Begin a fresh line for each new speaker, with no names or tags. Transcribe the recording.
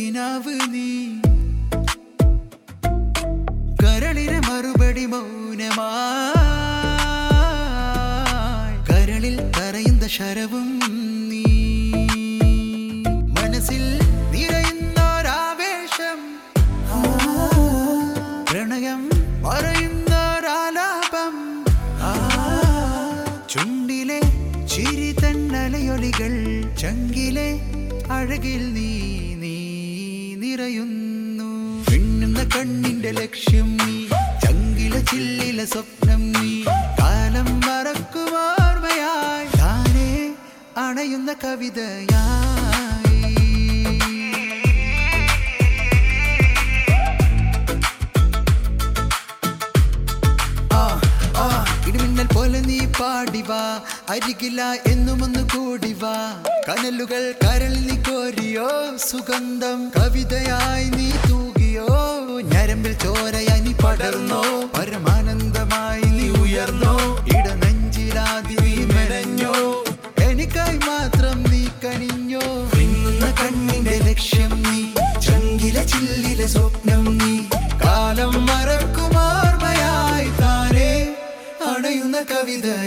കിനാവ് നീ കരളിലെ മറുപടി മൗനമായി കരളിൽ കരയുന്ന ശരവും നീ മനസ്സിൽ നിറയുന്നൊരാവേശം പ്രണയം പറയുന്നൊരാലാപം ചുണ്ടിലെ ചിരി തന്നലയൊലികൾ ചങ്കിലെ അഴകിൽ നീ നിറയുന്നു മിന്നുന്ന കണ്ണിന്റെ ലക്ഷ്യം നീ ചങ്കിലെ ചില്ലിലെ സ്വപ്നം നീ കാലം മറക്കുമോർമ്മയായി താനേ അണയുന്ന കവിതയായി ഇടിമിന്നൽ പോലെ നീ പാടിവാ അരികില എന്നുമൊന്നു കൂടിവാ കനലുകൾ കരളിൽ നീ കോരിയോ സുഗന്ധം കവിതയായി നീ തൂകിയോ ഞരമ്പിൽ ചോരയായി നീ പടർന്നോ പരമാനന്ദമായി നീ ഉയർന്നോ ഇടനെഞ്ചിലാതി നീ മെനഞ്ഞോ എനിക്കായി മാത്രം നീ കനിഞ്ഞോ മിന്നുന്ന കണ്ണിന്റെ ലക്ഷ്യം നീ ചങ്കിലെ ചില്ലിലെ സ്വപ്നം നീ കാലം മറക്കുമോർമ്മയായി താനേ അണയുന്ന കവിത